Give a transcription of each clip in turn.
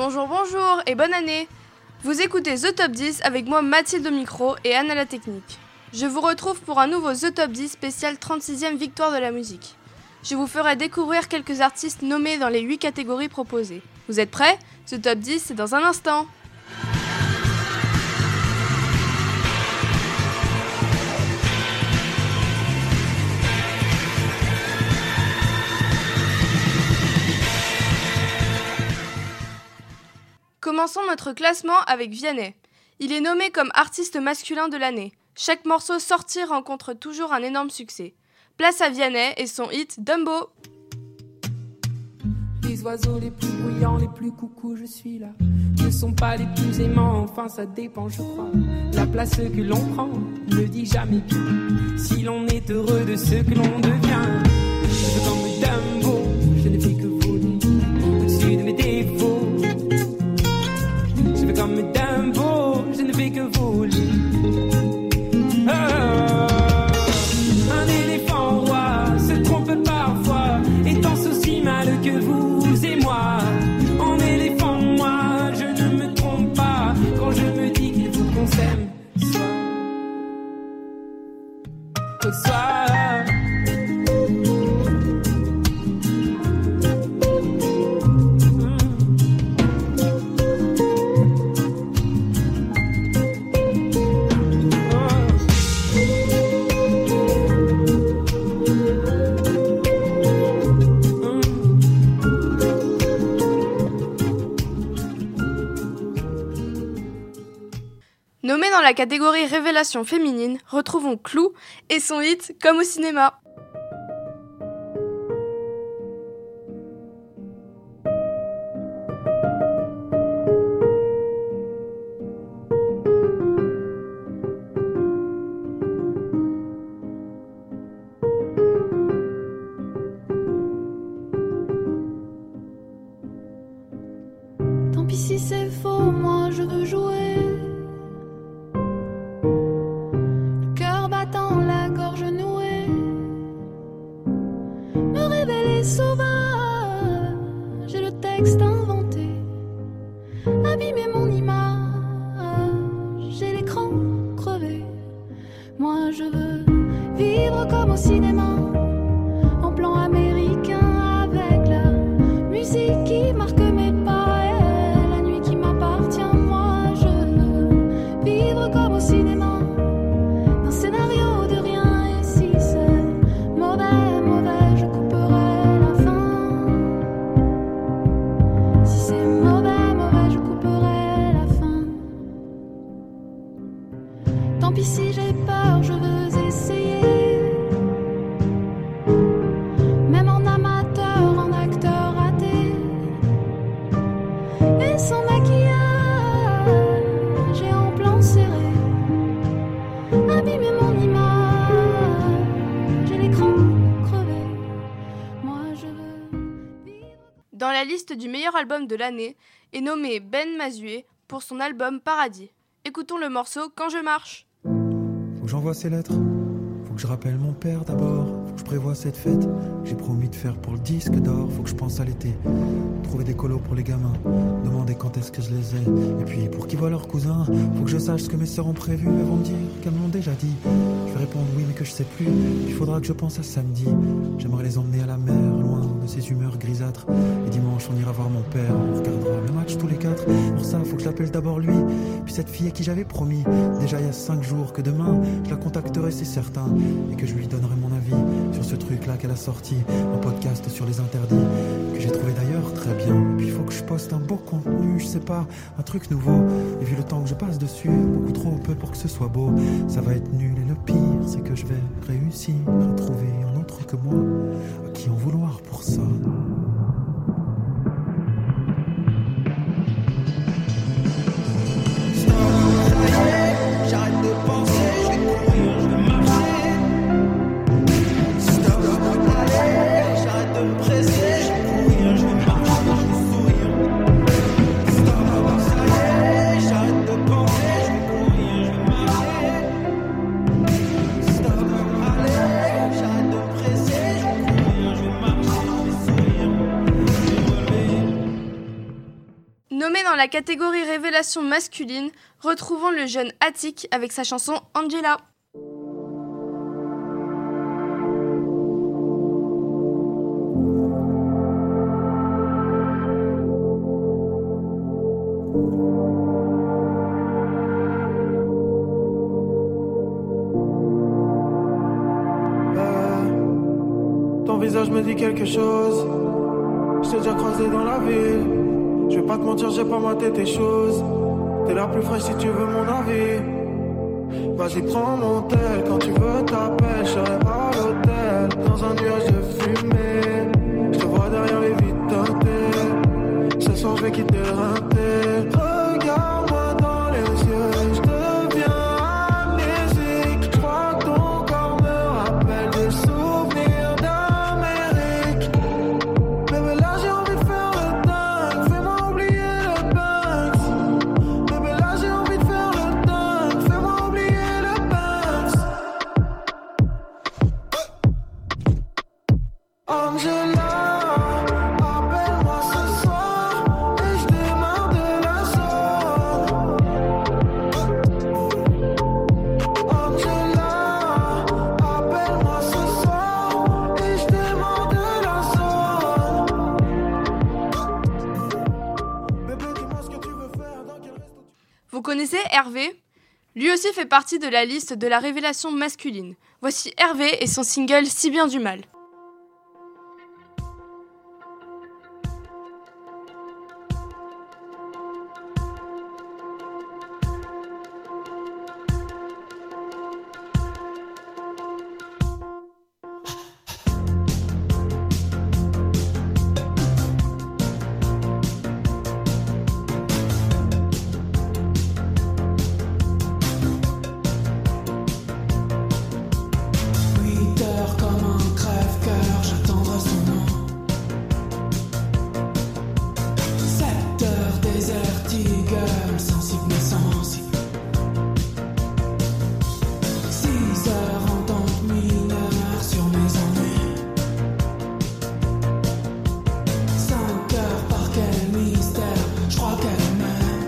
Bonjour et bonne année. Vous écoutez The Top 10 avec moi Mathilde au micro et Anne à la technique. Je vous retrouve pour un nouveau The Top 10 spécial 36e victoire de la musique. Je vous ferai découvrir quelques artistes nommés dans les 8 catégories proposées. Vous êtes prêts ? The Top 10, c'est dans un instant. Commençons notre classement avec Vianney. Il est nommé comme artiste masculin de l'année. Chaque morceau sorti rencontre toujours un énorme succès. Place à Vianney et son hit Dumbo. Les oiseaux les plus bruyants, les plus coucous, je suis là. Ne sont pas les plus aimants, enfin ça dépend, je crois. La place que l'on prend ne dit jamais bien si l'on est heureux de ce que l'on devient. Je veux comme Dumbo, je ne fais que voler au-dessus de mes défauts. Je veux comme Dumbo, je ne fais que voler. Un éléphant roi se trompe parfois et pense aussi mal que vous et moi. En éléphant, moi, je ne me trompe pas quand je me dis qu'il faut qu'on s'aime soit au soir. Nommé dans la catégorie Révélation féminine, retrouvons Clou et son hit Comme au cinéma. Tant pis si c'est faux, moi je veux jouer. Sauvage, j'ai le texte inventé. Abîmer mon image, j'ai l'écran crevé. Moi je veux vivre comme au cinéma, en plan américain avec la musique qui marque mes pas et la nuit qui m'appartient. Moi je veux vivre comme au cinéma, d'un scénario de rien. Et si c'est mauvais, mauvais, je couperai. Tant pis si j'ai peur, je veux essayer. Même en amateur, en acteur raté. Et sans maquillage et en plan serré. Abîmer mon image, j'ai l'écran crevé. Moi je veux vivre. Dans la liste du meilleur album de l'année est nommé Ben Mazué pour son album Paradis. Écoutons le morceau Quand je marche. Faut que j'envoie ces lettres, faut que je rappelle mon père d'abord, faut que je prévoie cette fête que j'ai promis de faire pour le disque d'or, faut que je pense à l'été, trouver des colos pour les gamins, demander quand est-ce que je les ai, et puis pour qu'ils voient leurs cousins, faut que je sache ce que mes sœurs ont prévu, elles vont me dire qu'elles me l'ont déjà dit, je vais répondre oui mais que je sais plus, il faudra que je pense à samedi, j'aimerais les emmener à la mer, loin de ces humeurs grisâtres, et dimanche on ira voir mon père, on regardera le match tous les 4, pour ça faut que je l'appelle d'abord lui, puis cette fille à qui j'avais promis, déjà il y a 5 jours que demain, je la contacterai c'est certain, et que je lui donnerai mon avis sur ce truc là qu'elle a sorti, un podcast sur les interdits, que j'ai trouvé d'ailleurs très bien, et puis il faut que je poste un beau contenu, je sais pas, un truc nouveau, et vu le temps que je passe dessus, beaucoup trop peu pour que ce soit beau, ça va être nul et le pire c'est que je vais réussir à trouver un autre que moi, à qui en vouloir pour ça. J'arrête de penser, je vais courir, je vais marcher. Stop, allez, j'arrête de me presser, je vais courir, je vais marcher, je vais sourire. Stop, ça y est, j'arrête de penser, je vais courir, je vais marcher. Stop, allez, j'arrête de me presser, je vais courir, je vais marcher, je vais sourire. dans la catégorie révélation masculine, retrouvons le jeune Attic avec sa chanson Angela. Ton visage me dit quelque chose. Je t'ai déjà croisé dans la ville. Je vais pas te mentir, j'ai pas maté tes choses. T'es la plus fraîche si tu veux mon avis. Vas-y, prends mon tel. Quand tu veux, t'appelles. Je serai à l'hôtel. Dans un nuage de fumée. Je te vois derrière les vitres teintées. Ce soir, je vais quitter le rinté. Regarde-moi dans les yeux. Je deviens amnésique. Je crois que ton corps me rappelle des souvenirs d'Amérique. Bébé, là, j'ai envie de faire le dingue. Fais-moi oublier le Banks. Bébé, là, j'ai envie de faire le dingue. Fais-moi oublier le Banks. Angela, appelle-moi ce soir et je démarre de la zone. Angela, appelle-moi ce soir et je démarre de la zone. Bébé, dis-moi ce que tu veux faire, dans quel resto tu... Vous connaissez Hervé ? Lui aussi fait partie de la liste de la révélation masculine. Voici Hervé et son single Si bien du mal. Comme un crève-cœur, j'attendrai son nom. 7 heures désertique, sensible mais sensible. 6 heures en tant que mineur sur mes ennuis. 5 heures par quel mystère, je crois qu'elle m'aime.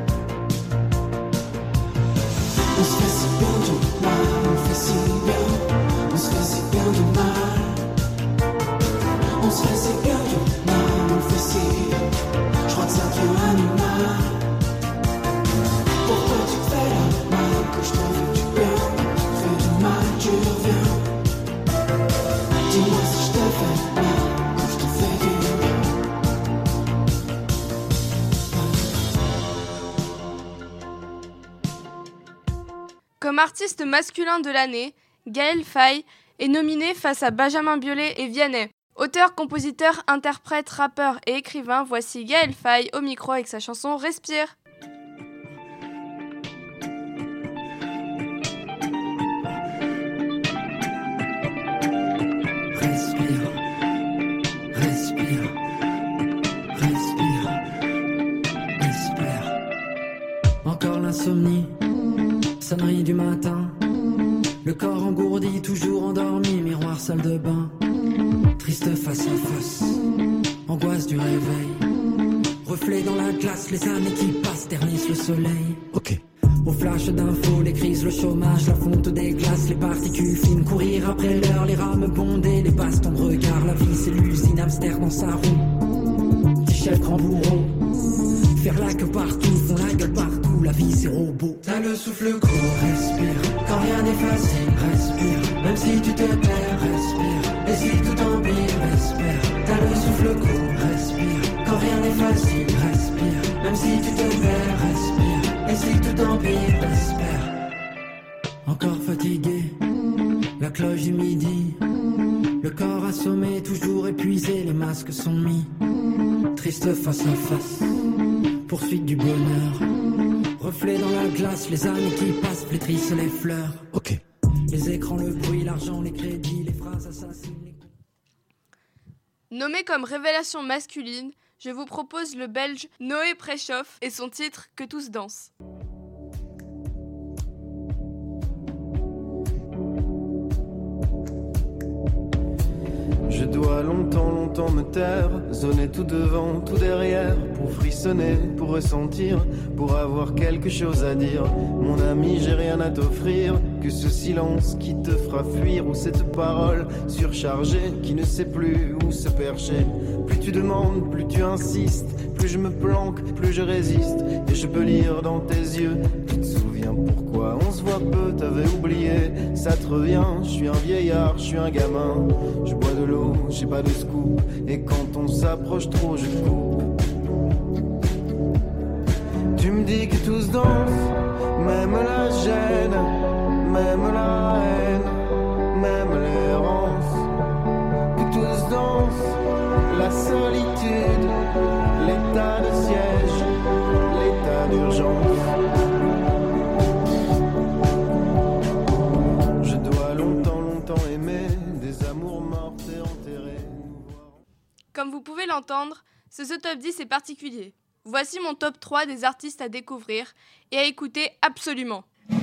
On se fait si bien du mal, on fait si bien. On se fait si bien du mal. On se fait si bien du mal. On fait si bien. Je crois que ça devient animal. Pourquoi tu te fais la mal? Que je te fais du bien. Tu te fais du mal, tu reviens. Dis-moi si je te fais mal. Que je te fais du bien. Comme artiste masculin de l'année, Gaël Faye est nominé face à Benjamin Biolay et Vianney. Auteur, compositeur, interprète, rappeur et écrivain, voici Gaël Faye au micro avec sa chanson Respire. Respire, respire, respire, espère. Encore l'insomnie, sonnerie du matin. Le corps engourdi, toujours endormi, miroir, salle de bain. Triste face à face, angoisse du réveil. Reflet dans la glace, les années qui passent ternissent le soleil. Ok. Au flash d'infos, les crises, le chômage, la fonte des glaces, les particules fines, courir après l'heure, les rames bondées, les bastons de regard, la vie c'est l'usine, hamster dans sa roue. T-shirt grand bourreau, faire la queue partout, font la gueule partout, la vie c'est robot. T'as le souffle court, respire, quand rien n'est facile, respire, même si tu te perds, respire, et si tout empire, espère. T'as le souffle court, respire, quand rien n'est facile, respire, même si tu te perds, respire, et si tout empire, espère. Encore fatigué, la cloche du midi, le corps assommé, toujours épuisé, les masques sont mis. Triste face à face, poursuite du bonheur. Reflet dans la glace, les années qui passent flétrissent les fleurs. Ok. Les écrans, le bruit, l'argent, les crédits, les phrases assassines. Nommé comme révélation masculine, je vous propose le Belge Noé Préchoff et son titre Que tous dansent. Je dois longtemps me taire, zoner tout devant, tout derrière, pour frissonner, pour ressentir, pour avoir quelque chose à dire. Mon ami, j'ai rien à t'offrir, que ce silence qui te fera fuir, ou cette parole surchargée qui ne sait plus où se percher. Plus tu demandes, plus tu insistes, plus je me planque, plus je résiste, et je peux lire dans tes yeux. Tu te souviens pourquoi on se voit peu, t'avais oublié, ça te revient. Je suis un vieillard, je suis un gamin, je bois de l'eau, j'ai pas de scoop, et quand on s'approche trop, je coupe. Tu me dis que tous dansent, même la gêne, même la haine, même l'errance. Que tous dansent, la solitude, l'état de siège, l'état d'urgence. Je dois longtemps aimer des amours mortes et enterrées. Comme vous pouvez l'entendre, ce The Top 10 est particulier. Voici mon top 3 des artistes à découvrir et à écouter absolument.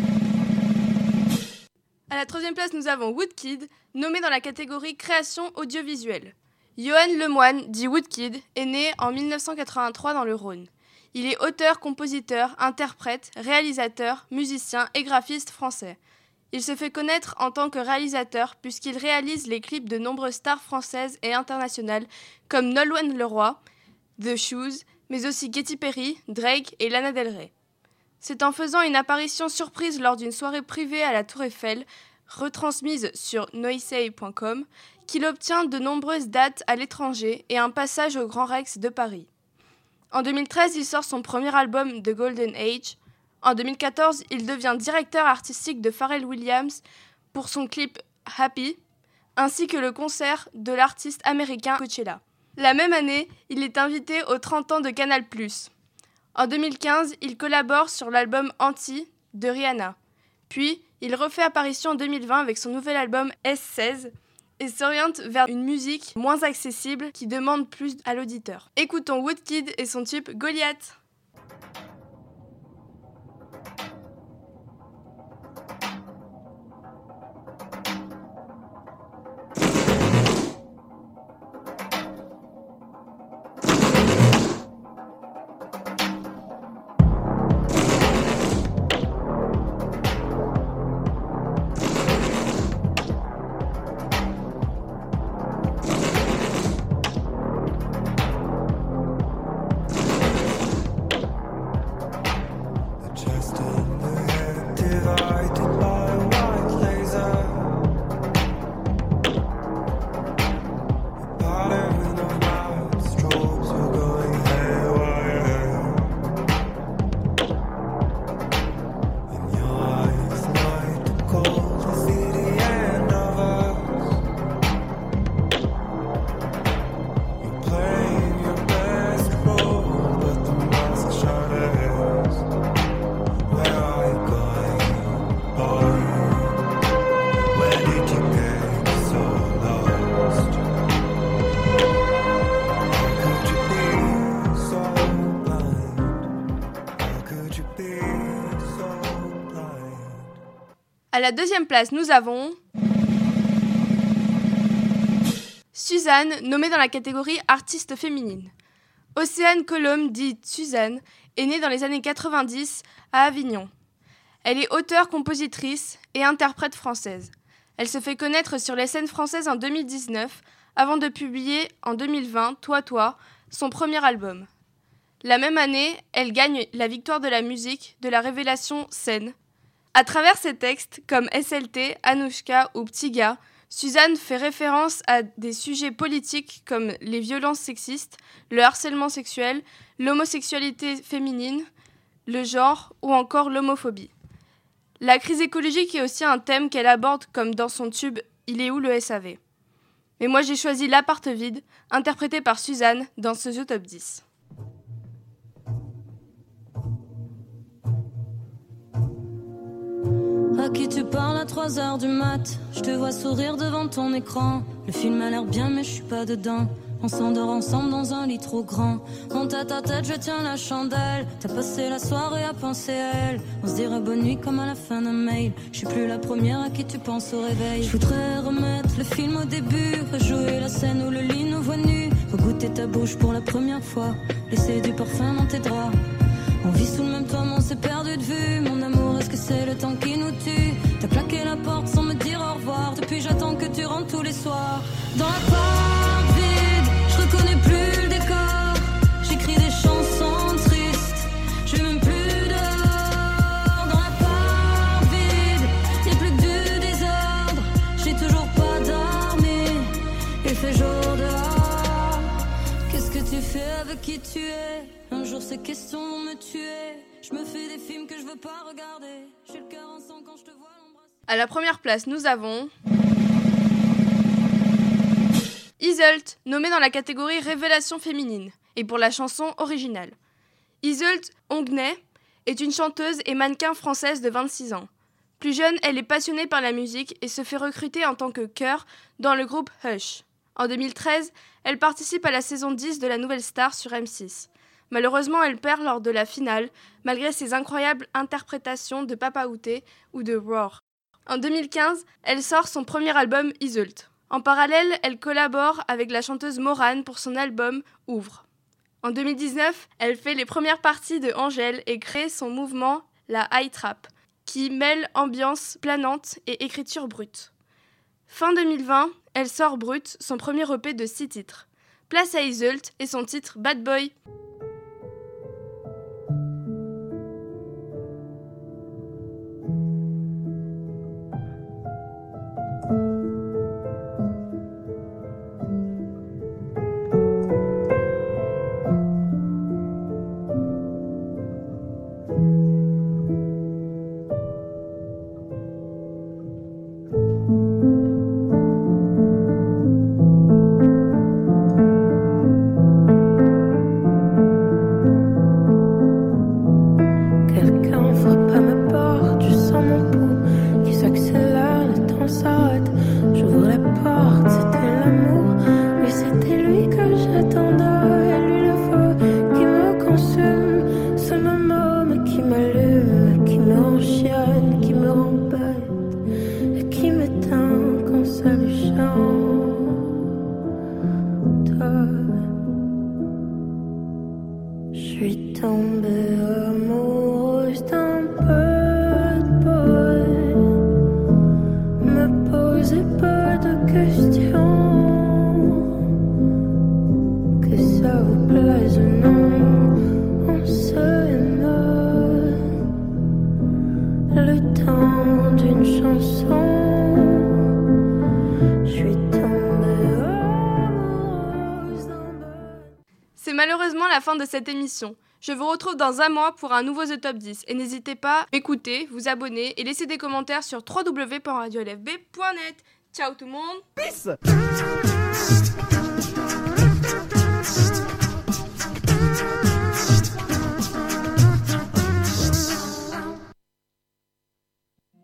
À la 3e place, nous avons Woodkid, nommé dans la catégorie création audiovisuelle. Yoann Lemoine, dit Woodkid, est né en 1983 dans le Rhône. Il est auteur, compositeur, interprète, réalisateur, musicien et graphiste français. Il se fait connaître en tant que réalisateur puisqu'il réalise les clips de nombreuses stars françaises et internationales comme Nolwenn Leroy, The Shoes, mais aussi Katy Perry, Drake et Lana Del Rey. C'est en faisant une apparition surprise lors d'une soirée privée à la Tour Eiffel, retransmise sur noisey.com, qu'il obtient de nombreuses dates à l'étranger et un passage au Grand Rex de Paris. En 2013, il sort son premier album The Golden Age. En 2014, il devient directeur artistique de Pharrell Williams pour son clip Happy, ainsi que le concert de l'artiste américain Coachella. La même année, il est invité aux 30 ans de Canal+. En 2015, il collabore sur l'album Anti de Rihanna. Puis, il refait apparition en 2020 avec son nouvel album S16 et s'oriente vers une musique moins accessible qui demande plus à l'auditeur. Écoutons Woodkid et son tube Goliath. À la 2e place, nous avons Suzanne, nommée dans la catégorie artiste féminine. Océane Colombe, dite Suzanne, est née dans les années 90 à Avignon. Elle est auteure-compositrice et interprète française. Elle se fait connaître sur les scènes françaises en 2019, avant de publier en 2020, Toi, son premier album. La même année, elle gagne la victoire de la musique de la révélation Scène. À travers ses textes, comme SLT, Anouchka ou Petit Gars, Suzanne fait référence à des sujets politiques comme les violences sexistes, le harcèlement sexuel, l'homosexualité féminine, le genre ou encore l'homophobie. La crise écologique est aussi un thème qu'elle aborde comme dans son tube « Il est où le SAV ?» Mais moi j'ai choisi L'appart vide, interprété par Suzanne dans ce The Top 10. À qui tu parles à 3h du mat? Je te vois sourire devant ton écran. Le film a l'air bien mais je suis pas dedans. On s'endort ensemble dans un lit trop grand. En tête à tête je tiens la chandelle. T'as passé la soirée à penser à elle. On se dirait bonne nuit comme à la fin d'un mail. Je suis plus la première à qui tu penses au réveil. Je voudrais remettre le film au début, rejouer la scène où le lit nous voit nus, regoûter ta bouche pour la première fois, laisser du parfum dans tes draps. On vit sous le même toit mais on s'est perdu de vue. Mon amour, est-ce que c'est le temps qui nous tue? T'as claqué la porte sans me dire au revoir. Depuis j'attends que tu rentres tous les soirs. Dans l'appart vide, je reconnais plus le décor. J'écris des chansons tristes, je vais même plus dehors. Dans l'appart vide, y'a plus que du désordre. J'ai toujours pas dormi, il fait jour dehors. Qu'est-ce que tu fais avec qui tu es? Un jour ces questions vont me tuer. Je me fais des films que je veux pas regarder. J'ai le cœur en sang quand je te vois l'embrasser. À la première place, nous avons Iseult, nommée dans la catégorie Révélation féminine, et pour la chanson originale. Iseult Ongnet est une chanteuse et mannequin française de 26 ans. Plus jeune, elle est passionnée par la musique et se fait recruter en tant que chœur dans le groupe Hush. En 2013, elle participe à la saison 10 de La Nouvelle Star sur M6. Malheureusement, elle perd lors de la finale, malgré ses incroyables interprétations de Papa Outé ou de Roar. En 2015, elle sort son premier album Iseult. En parallèle, elle collabore avec la chanteuse Morane pour son album Ouvre. En 2019, elle fait les premières parties de Angèle et crée son mouvement, la High Trap, qui mêle ambiance planante et écriture brute. Fin 2020, elle sort Brut, son premier EP de 6 titres. Place à Iseult et son titre Bad Boy. C'est malheureusement la fin de cette émission. Je vous retrouve dans un mois pour un nouveau The Top 10 et n'hésitez pas à m'écouter, vous abonner et laisser des commentaires sur www.radiolfb.net. Ciao tout le monde. Peace.